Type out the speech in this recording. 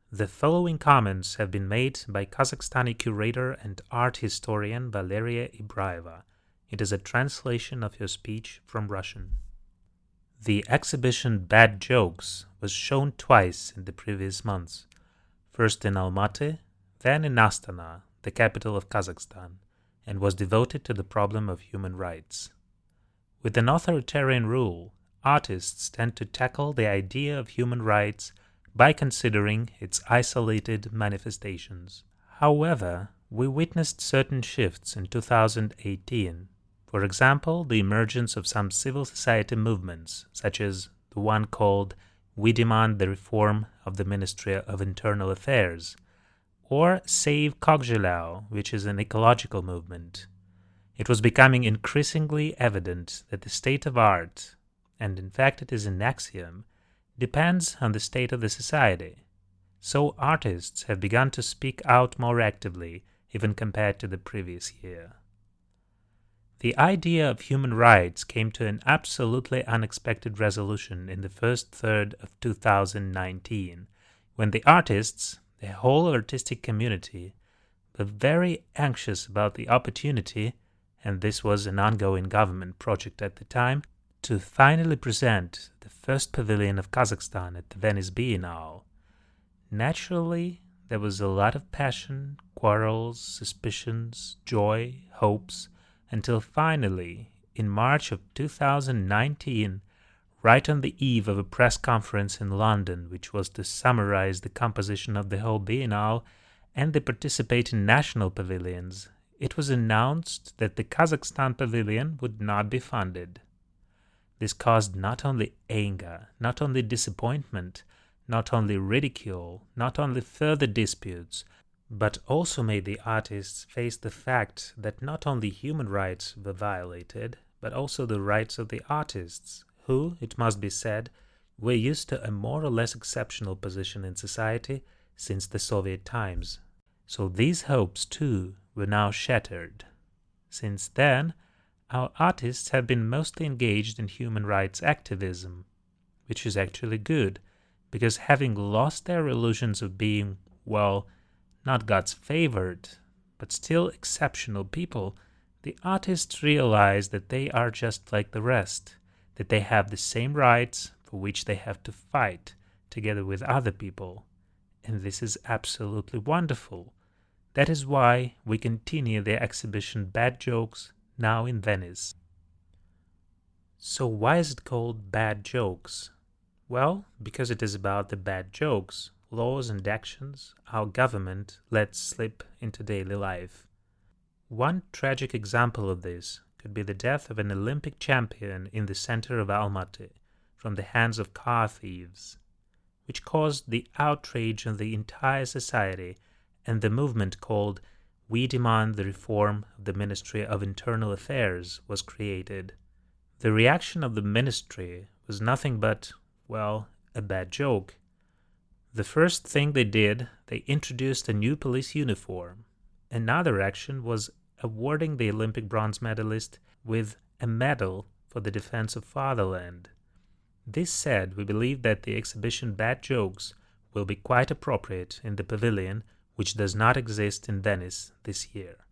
The following comments have been made by Kazakhstani curator and art historian Valeria Ibraeva. It is a translation of her speech from Russian. The exhibition Bad Jokes was shown twice in the previous months, first in Almaty, then in Astana, the capital of Kazakhstan, and was devoted to the problem of human rights. With an authoritarian rule, artists tend to tackle the idea of human rights by considering its isolated manifestations. However, we witnessed certain shifts in 2018. For example, the emergence of some civil society movements, such as the one called We Demand the Reform of the Ministry of Internal Affairs, or Save Kokzhelau, which is an ecological movement. It was becoming increasingly evident that the state of art, and in fact it is an axiom, depends on the state of the society. So artists have begun to speak out more actively, even compared to the previous year. The idea of human rights came to an absolutely unexpected resolution in the first third of 2019, when the artists, the whole artistic community, were very anxious about the opportunity, and this was an ongoing government project at the time, to finally present the first pavilion of Kazakhstan at the Venice Biennale. Naturally, there was a lot of passion, quarrels, suspicions, joy, hopes, until finally, in March of 2019, right on the eve of a press conference in London, which was to summarize the composition of the whole Biennale and the participating national pavilions, it was announced that the Kazakhstan pavilion would not be funded. This caused not only anger, not only disappointment, not only ridicule, not only further disputes, but also made the artists face the fact that not only human rights were violated, but also the rights of the artists, who, it must be said, were used to a more or less exceptional position in society since the Soviet times. So these hopes, too, were now shattered. Since then, our artists have been mostly engaged in human rights activism, which is actually good, because having lost their illusions of being, well, not God's favored, but still exceptional people, the artists realize that they are just like the rest, that they have the same rights for which they have to fight together with other people. And this is absolutely wonderful. That is why we continue the exhibition Bad Jokes now in Venice. So why is it called Bad Jokes? Well, because it is about the bad jokes, laws and actions our government lets slip into daily life. One tragic example of this could be the death of an Olympic champion in the center of Almaty from the hands of car thieves, which caused the outrage of the entire society, and the movement called We Demand the Reform of the Ministry of Internal Affairs was created. The reaction of the ministry was nothing but, well, a bad joke. The first thing they did, they introduced a new police uniform. Another action was awarding the Olympic bronze medalist with a medal for the defense of fatherland. This said, we believe that the exhibition Bad Jokes will be quite appropriate in the pavilion, which does not exist in Venice this year.